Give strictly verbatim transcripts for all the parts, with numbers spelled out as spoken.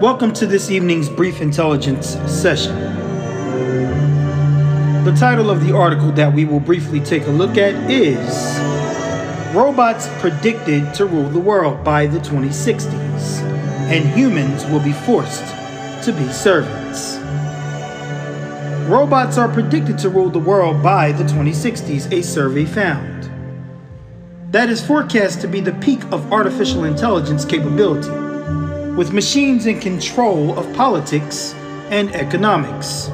Welcome to this evening's brief intelligence session. The title of the article that we will briefly take a look at is Robots Predicted to Rule the World by the twenty sixties, and Humans Will Be Forced to Be Servants. Robots are predicted to rule the world by the twenty sixties, a survey found. That is forecast to be the peak of artificial intelligence capability, with machines in control of politics and economics.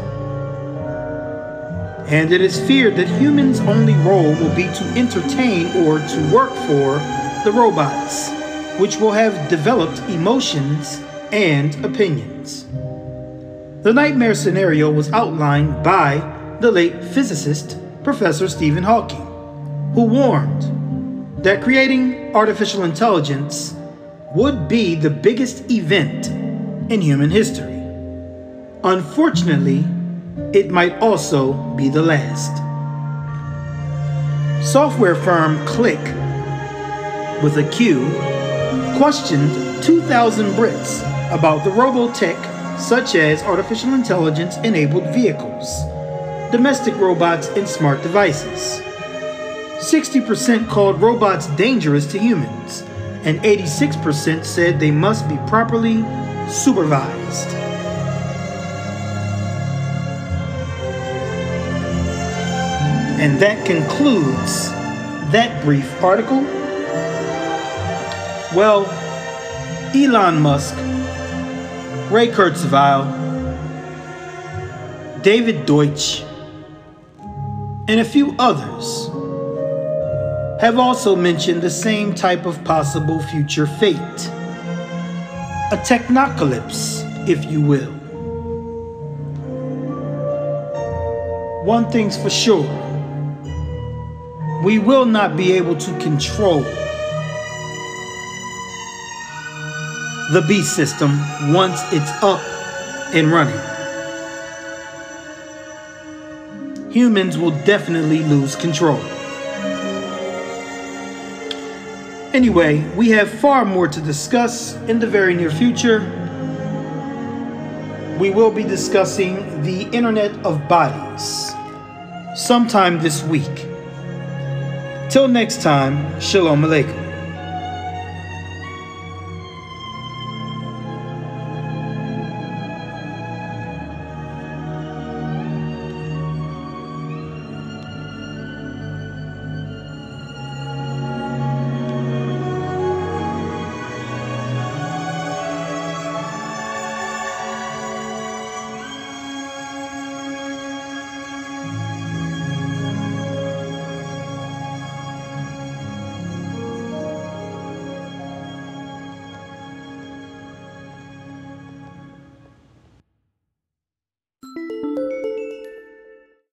And it is feared that humans' only role will be to entertain or to work for the robots, which will have developed emotions and opinions. The nightmare scenario was outlined by the late physicist Professor Stephen Hawking, who warned that creating artificial intelligence would be the biggest event in human history. Unfortunately, it might also be the last. Software firm Click, with a Q, questioned two thousand Brits about the robotech such as artificial intelligence-enabled vehicles, domestic robots, and smart devices. sixty percent called robots dangerous to humans, and eighty-six percent said they must be properly supervised. And that concludes that brief article. Well, Elon Musk, Ray Kurzweil, David Deutsch, and a few others have also mentioned the same type of possible future fate. A technocalypse, if you will. One thing's for sure, we will not be able to control the beast system once it's up and running. Humans will definitely lose control. Anyway, we have far more to discuss in the very near future. We will be discussing the Internet of Bodies sometime this week. Till next time, Shalom Aleichem.